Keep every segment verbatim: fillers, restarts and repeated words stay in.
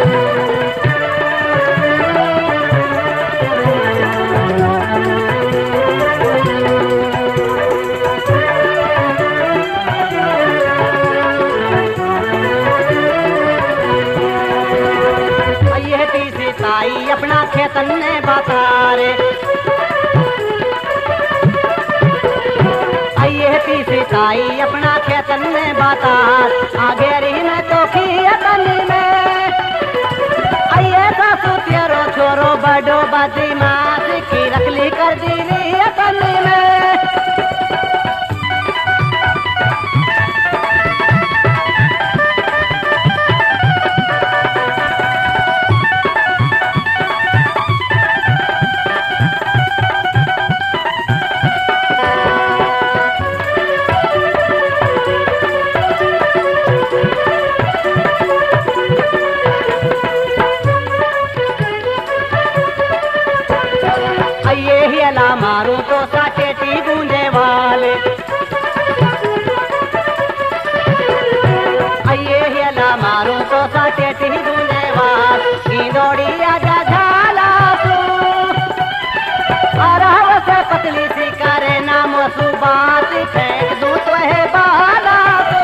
अपना खेतन ने बता रे आइए पीछे ताई अपना खेतन ने बता आगे रही में तो खेतन में आइए सासू तेरो छोरो बड़ो बदमाश की रखली कर दी खेतन में। मारू तो साटेटी गूंजे वाले आइए हेला मारू तो साटेटी गूंजे वाल की दौड़ी आजा झाला तू और से पतली सी करे नाम सुबात फेंक दूं तो है बाला तू।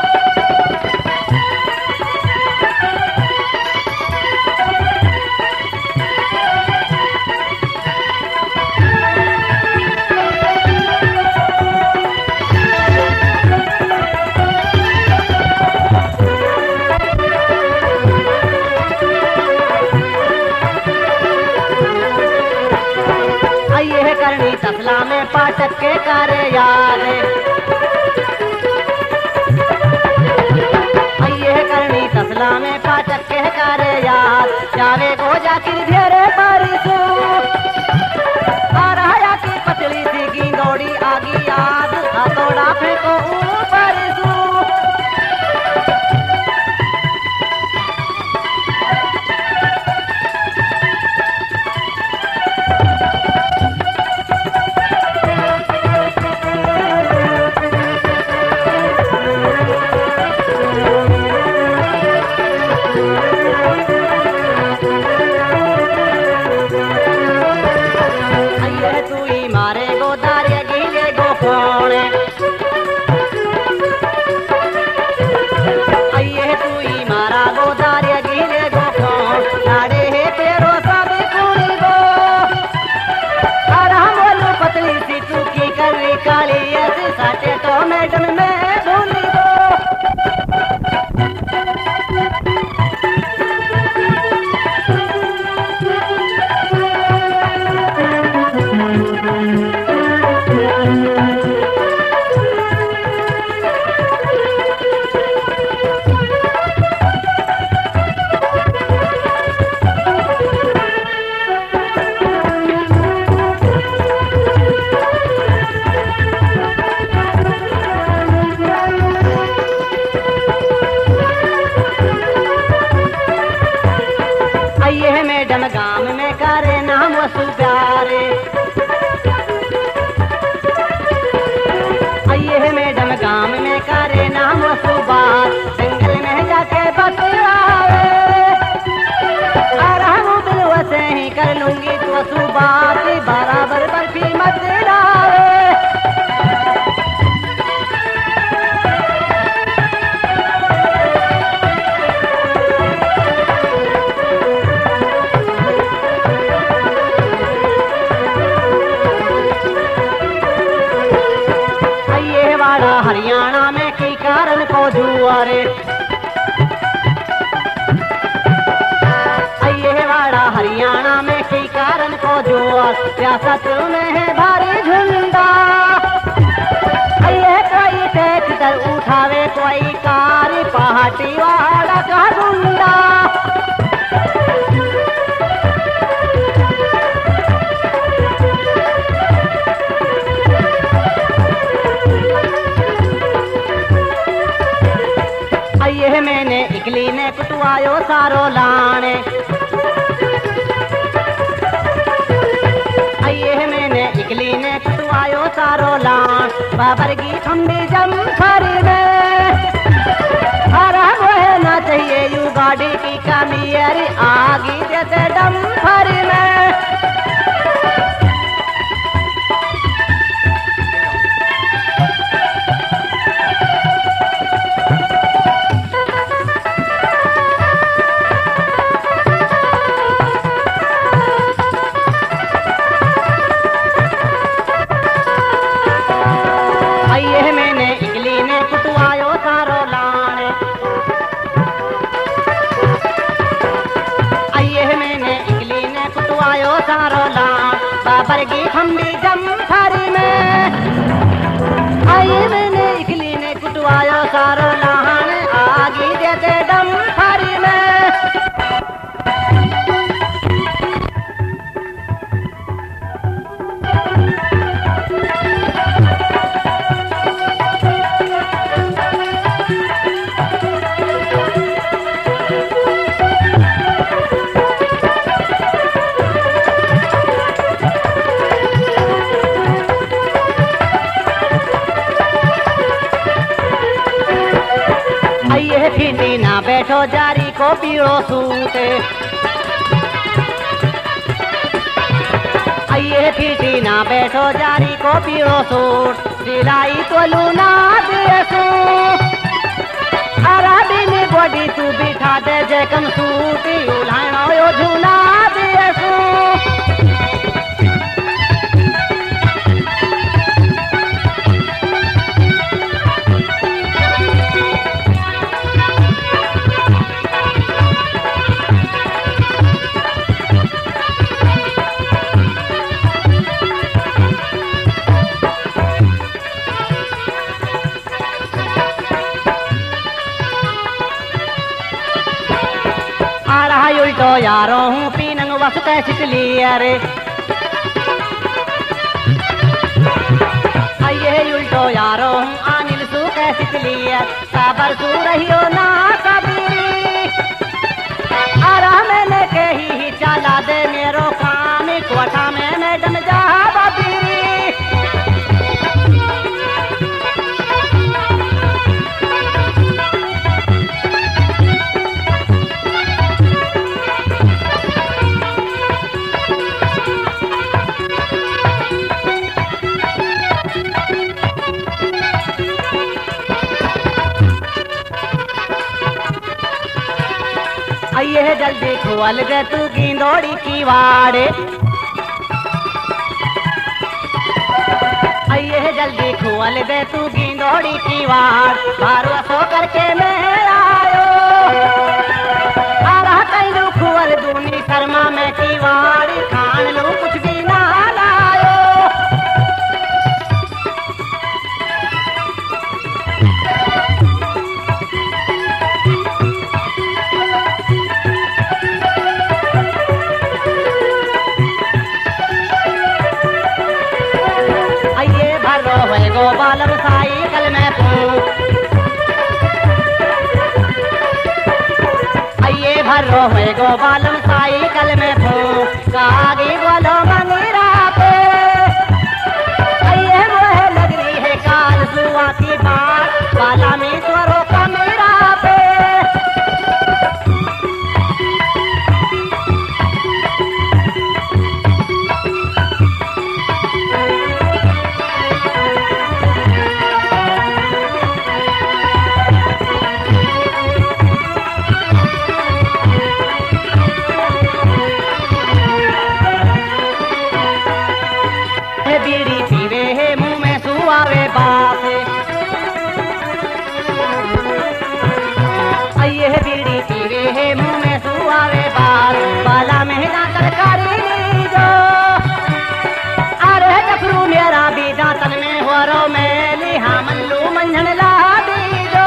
करनी तसला में पाटक के करे याद आइए करनी तसला में पाटक के करे याद जावे को जाकिर घेरे परिसू आराया की पतली सी गिंदोड़ी आगी याद हथौड़ा फेंको ऊपर सू। मैडम गांव में करे नाम वसु प्यारे आइए मैडम गांव में करे नाम वसु बात जंगल में जाके बतलावे और हम दिल वसे ही कर लूंगी तो वसु बात बराबर बर्फी मत लावे। हरियाणा में कई कारण को जुआरे आइए वाड़ा हरियाणा में कई कारण को जुआर सियासत में है भारी झुंडा आइए कोई ट्रैक्टर उठावे कोई कार पहाड़ी वाला का गुंडा। आइए मैंने इकली ने कुटवायो सारो लाने आइए मैंने इकली ने कुटवायो सारो लान बाबर की खम्बी जम खरी में हरा वो ना चाहिए यू गाड़ी की का मियर आगी देते डम्फर में। आइए मैंने इगली ने कुटवायो सारो लाण, आइए मैंने इगली ने कुटवायो सारो लाण, बाबर की खम्बी जम्फरी में। आइए मैंने इगली ने कुटवायो सारो लाण, आगी देते डम्फरी में। आइए फीटी ना बैठो जारी को पीड़ो सूते, आइए फीटी ना बैठो जारी को पीड़ो सूट, सिलाई तो लूना देसू। अरा दिन गोडी तू बिठा दे जे कम सूटी, उलाणो यो झूला देसू। उल्टो यारो हूँ पीनंग वस कैसिक लिया रे, आइए उल्टो यारो हूँ अनिल सू कैसिक लिया, साबर सू रहियो ना कभी। आरा मैंने कही ही चला दे मेरो काम, कोठा में मैडम जा बबी। आइए जल्दी खोल दे तू गिंदोड़ी की वाड़े, आइए जल्दी खोल दे तू गिंदोड़ी की वाड़, बारो सो करके मैं आयो। आरा कहीं खोल दूनी शर्मा में की वाड़ी, खान लू कुछ भी ना लायो। गो बालम साइकिल में फूक, आइए भरो है गो बालम साइकिल में फूक, आगे बोलो मंगीरा पे। आइए मोहे लग रही है काल सुआ की बात, बाला में स्वरों का मेरा पे। बीड़ी पीवे है मुंह में सुआवे बाप, आइए बीड़ी पीवे है मुंह में सुआवे बाप, बाला में ना तरकारी जो। अरे जफरू मेरा भी दांतन में हो रो में लिहा मल्लू मंझन ला दी जो।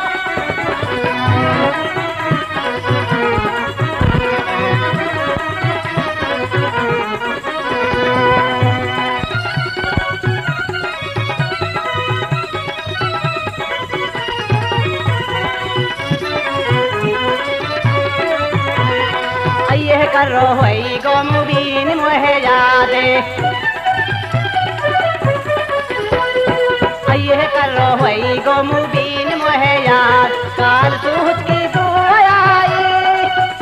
करो है गो मुबीन मोहे यादे, आइए करो है गो मुबीन मोहे याद, काल सूत की तू आई।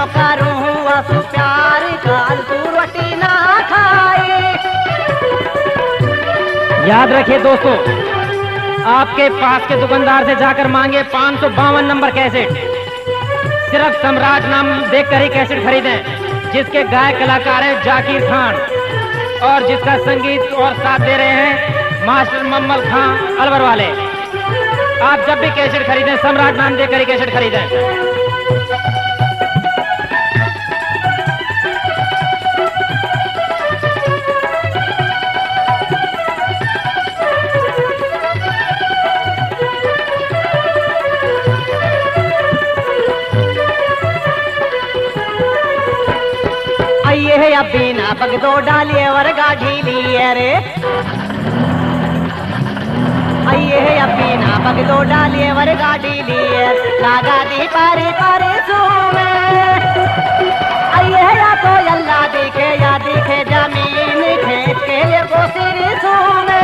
तो करूँ असु प्यार काल तू रोटी ना खाए। याद रखिए दोस्तों, आपके पास के दुकानदार से जाकर मांगे पाँच सौ बावन नंबर कैसेट। सिर्फ सम्राट नाम देखकर ही कैसेट खरीदें, जिसके गायक कलाकार हैं जाकिर खान और जिसका संगीत और साथ दे रहे हैं मास्टर मम्मल खान अलवर वाले। आप जब भी कैसेट खरीदें सम्राट नाम देकर ही कैसेट खरीदें। ये है अभी ना पग दो डालिए वर गाढ़ी लिए रे। ये है अभी ना पग दो डालिए वर गाढ़ी लिए लागा दी पारी पारी सूमे। ये है या तो अल्लाह दिखे या दिखे जमीन खेत के लिए कोसिर सूमे।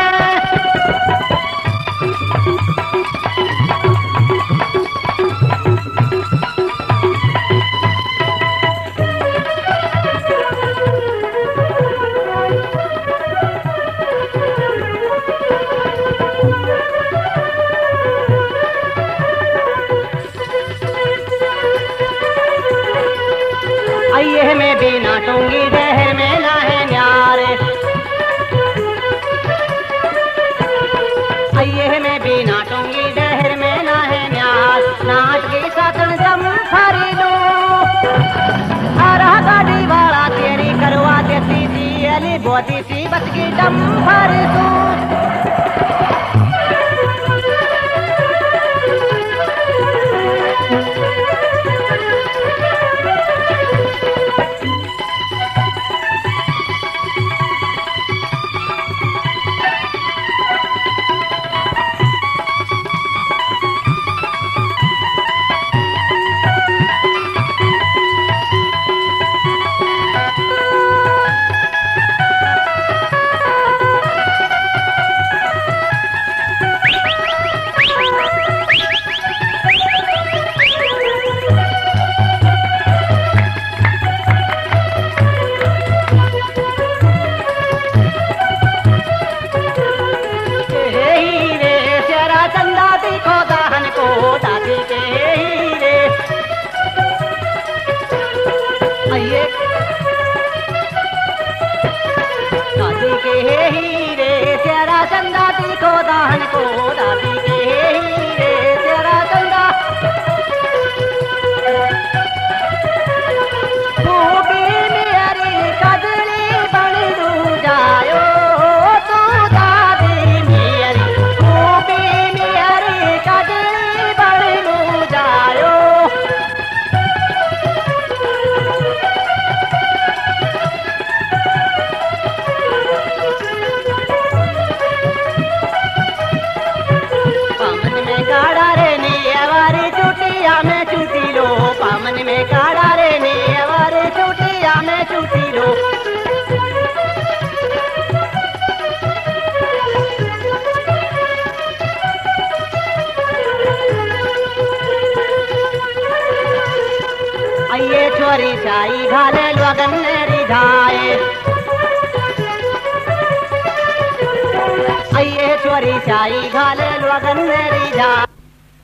ये में भी नाटूंगी जहर में ना है न्यारे। ये में भी नाटूंगी जहर में ना है न्यार। नाट की साकन जम फारी लू आरा गाड़ी वाला तेरी करवा देती थी अली बोती सी बच की दम फारी तू। दादी के हीरे तेरा चंदा दी को दाहन को दादी के हीरे तेरा चंदा तू भी मेरी कजली बन रू जायो। तू दादी मेरी तू भी मेरी कजली बन रू जायो। में चूटी लो पामन में काड़ा रे ने अवारे चूटिया में चूटी लो। आइए छोरी चाई घाले लगन रिझाए। आइए छोरी चाई घाले लगन रिझाए।